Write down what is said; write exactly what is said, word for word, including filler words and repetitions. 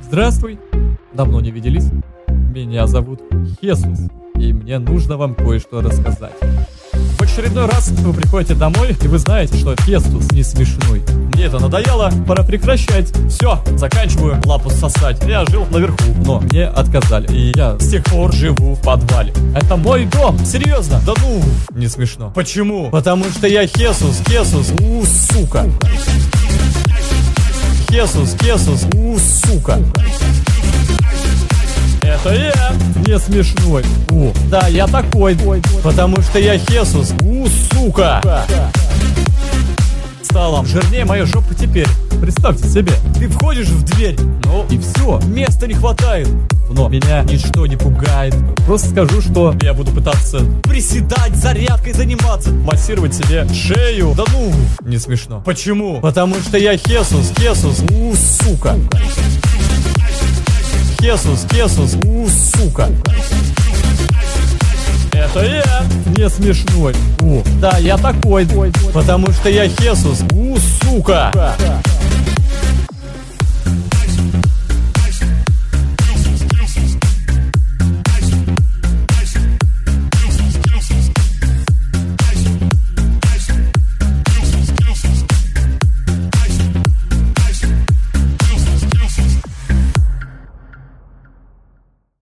Здравствуй, давно не виделись. Меня зовут Хесус, и мне нужно вам кое-что рассказать. В очередной раз вы приходите домой, и вы знаете, что Хесус не смешной. Мне это надоело, пора прекращать. Все, заканчиваю лапу сосать. Я жил наверху, но мне отказали, и я с тех пор живу в подвале. Это мой дом, серьезно? Да ну, не смешно. Почему? Потому что я Хесус, Хесус, у, сука. Хесус, Хесус, у, сука. Это я, не смешной. О, да, я такой, потому что я Хесус, у, сука. Стало жирнее моя жопа теперь. Представьте себе, ты входишь в дверь, ну и все, места не хватает. Но меня ничто не пугает. Просто скажу, что я буду пытаться приседать, зарядкой заниматься, массировать себе шею. Да ну, не смешно. Почему? Потому что я Хесус, Хесус, у, сука. Хесус, Хесус, у, сука. Это я, не смешной. О, да, я такой, потому что я Хесус, у, сука.